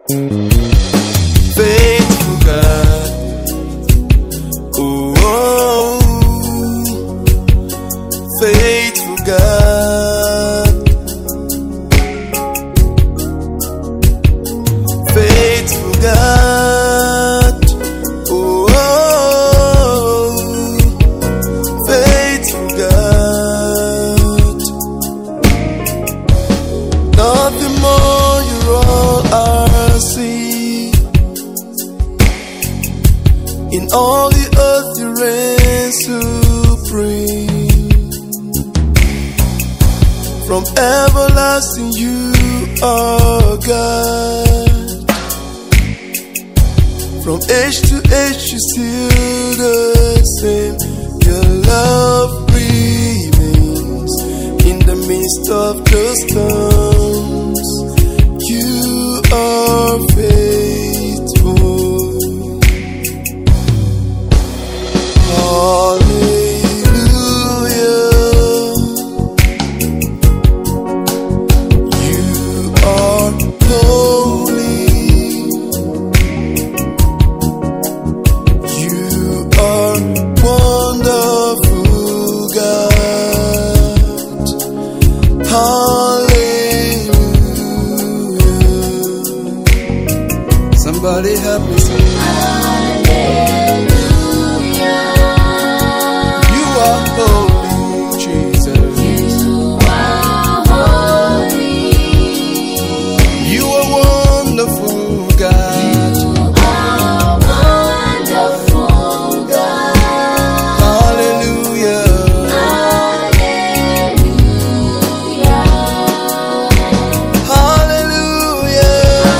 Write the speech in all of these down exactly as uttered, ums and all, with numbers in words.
Faithful God, oh, oh, faithful God, faithful God, oh, oh, faithful God. Nothing more, you're all I see. In all the earth you reign supreme. From everlasting you are God. From age to age you still the same. Your love remains in the midst of the storms. You are faithful. Somebody help me sing. Hallelujah. You are holy, Jesus. You are holy. You are wonderful, God. You are wonderful, God. Hallelujah. Hallelujah. Hallelujah.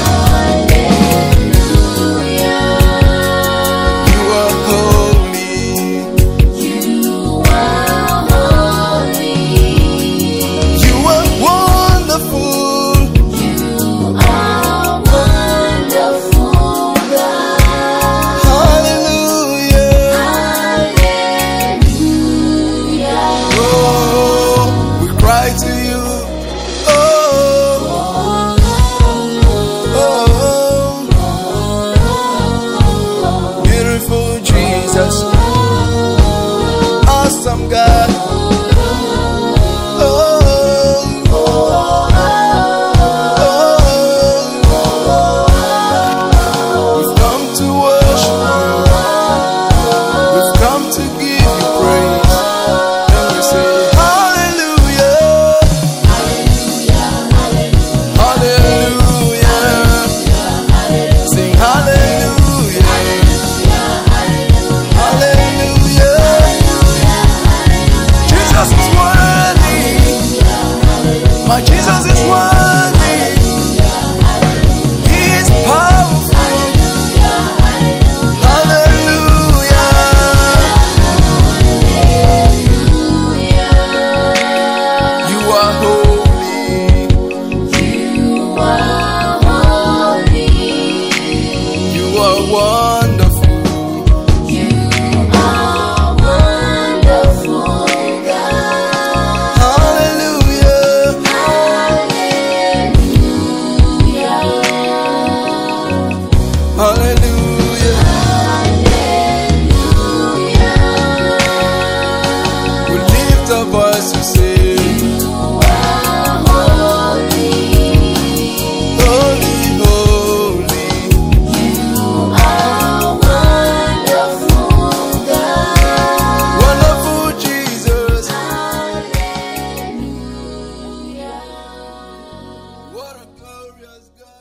Awesome God. Oh, oh, oh. We've come to worship you. We've come to give you praise. And we say hallelujah. Hallelujah. Sing hallelujah. Hallelujah. Jesus is worthy. My Jesus is worthy.